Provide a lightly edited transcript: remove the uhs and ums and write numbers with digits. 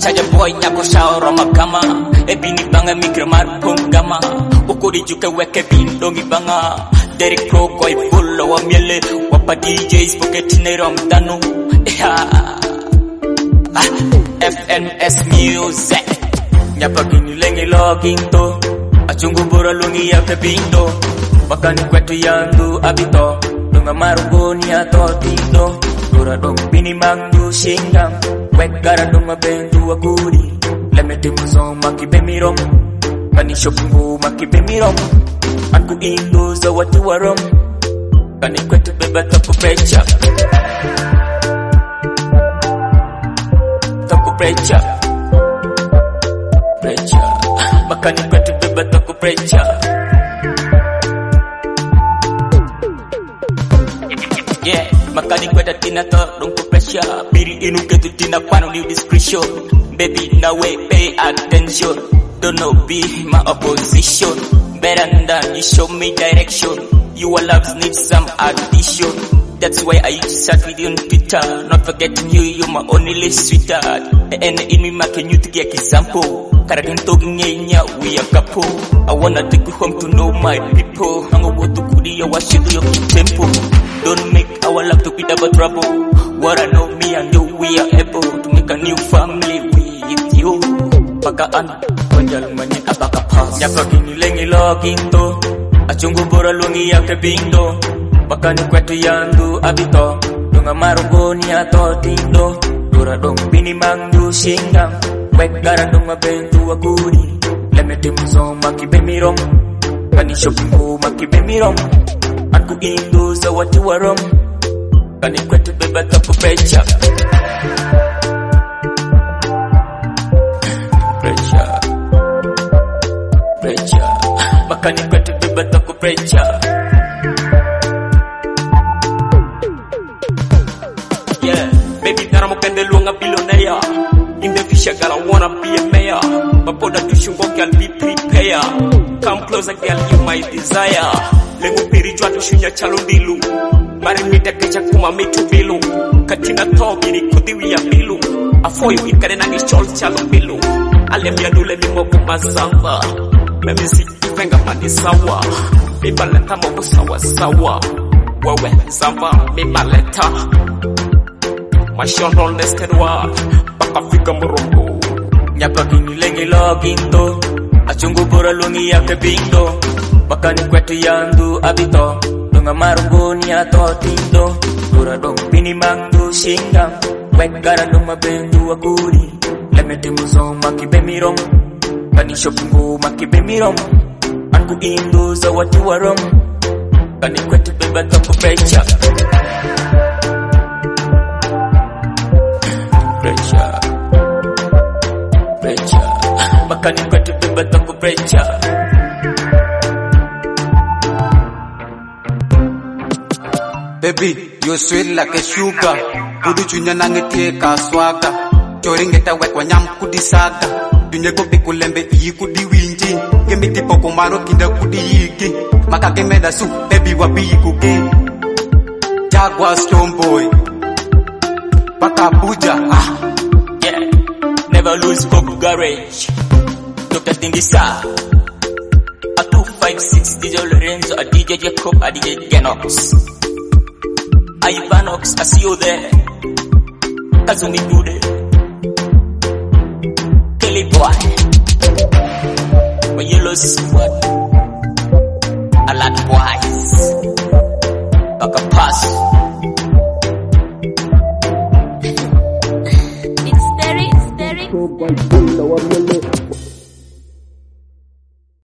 Saja boy nyako shaoro magama Ebini banga migramar pongama Ukuri juke weke bindongi banga Derek Pro koi full wa miele Wapa DJs poketine ramdanu FNS Music Nyapa gini lengi login to Achungu bora lungi ya kebindo Wakani kwetu yandu abito Dunga marugoni ato tindo Dura dong bini mangu shingam Wekara dunga bendu aguri Lemete muso makibe mirom Kani shopungu makibe mirom Anku indo za watu warom Kani kwetu beba taku precha Taku precha Precha Makani kwetu beba taku precha Yeah, makani kweta tina to don't pressure. Biri inu ketu tina kwano new discretion. Baby now way pay attention. Don't know be my opposition. Better than you show me direction. Your loves need some addition. That's why I used to start with you on Twitter. Not forgetting you, you're my only sweetheart. And in me making you to get example. Karakin talking nya we a couple. I wanna take you home to know my people. I'm gonna go to Korea, watch you do your tempo. Don't make our love to be double trouble. What I know, me and you, we are able to make a new family with you. Bagaan, panjal manyan abaka pass. Nyaka kini lengi login to. Achungu bora lungi ya kebindo. Bakani kwetu yandu abito. Dunga marugoni ato tindo. Dura dong bini mangu shingam. Wekara dunga bendu aguri. Lemete muso makibe mirom. Kani shopungu makibe mirom. Anku indo za watu warom Kani kwetu beba taku precha Precha Precha Makani kwetu beba taku precha Yeah, baby nara mukende luanga billionaire In the future girl I wanna be a mayor Bapoda dushungo girl be prepared Come closer girl you my desire Lengu piri jwa tushunya chalundilu Mari mita kecha kuma mitu bilu Katina togi ni kudiwi ya bilu Afoyu ikade nangi chol chalundilu Alem ya dule ni mogu mazamba Memi si venga mani sawa Mima leta mogu sawa sawa Wewe zamba mima leta Mashon nested wa Baka fika mrongo Nyapa kini lengi login to Achungu bora lungi ya kebindo Bakani kwetu yandu abito Dunga marugoni ato tindo Dura dong bini mangu shingam Wekara dunga bendu aguri Lemete muso makibe mirom Kani shopungu makibe mirom Anku indo za watu warom Kani kwetu beba taku precha Precha Precha Bakani kwetu beba taku precha Baby, you sweet like a sugar. Budu chunya nangete ka swaga. Choringeta wekwa nyam kudisaga. Dunye go bikulembe yi kudi winji. Kemi tipo kumaro kinda kudi yiki. Maka kemeda su, baby wabi kuke. Jaguar Stonebwoy. Baka Abuja. Yeah, never lose Coco Garage. Dr. Dingisa. A 256 DJ Lorenzo, a DJ Jacob, a DJ Genox. Ivanox, I see you there. Kazumi Bude. Kelly Boy. My yellow squad. A lot of boys. Like a pass. It's Derek.